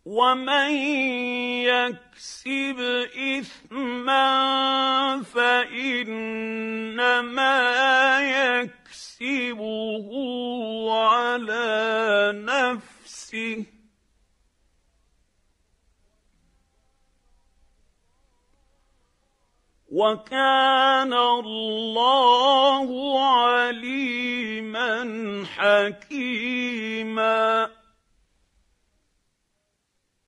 ومن يكسب اثما فانما يكسبه على نفسه وكان